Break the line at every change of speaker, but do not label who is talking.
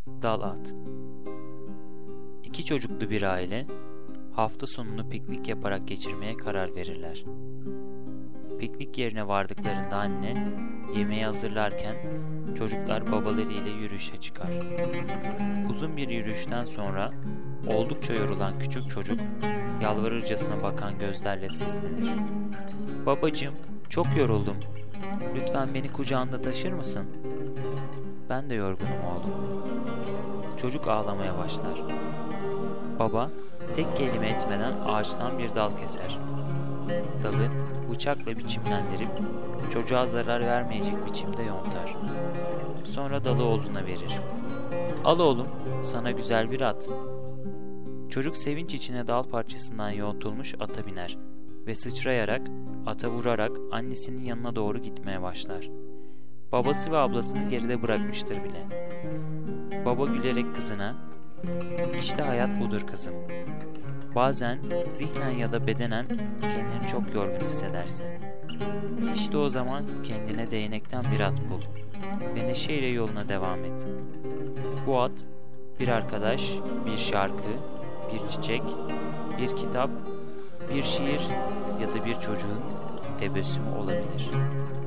Dal at. İki çocuklu bir aile hafta sonunu piknik yaparak geçirmeye karar verirler. Piknik yerine vardıklarında anne yemeği hazırlarken çocuklar babalarıyla yürüyüşe çıkar. Uzun bir yürüyüşten sonra oldukça yorulan küçük çocuk yalvarırcasına bakan gözlerle seslenir. "Babacığım, çok yoruldum. Lütfen beni kucağında taşır mısın?" "Ben de yorgunum oğlum." Çocuk ağlamaya başlar. Baba tek kelime etmeden ağaçtan bir dal keser. Dalı bıçakla biçimlendirip çocuğa zarar vermeyecek biçimde yontar. Sonra dalı oğluna verir. "Al oğlum, sana güzel bir at." Çocuk sevinç içine dal parçasından yontulmuş ata biner ve sıçrayarak, ata vurarak annesinin yanına doğru gitmeye başlar. Babası ve ablasını geride bırakmıştır bile. Baba gülerek kızına, "İşte hayat budur kızım. Bazen zihnen ya da bedenen kendini çok yorgun hissedersin. İşte o zaman kendine değnekten bir at bul ve neşeyle yoluna devam et. Bu at bir arkadaş, bir şarkı, bir çiçek, bir kitap, bir şiir ya da bir çocuğun tebessümü olabilir."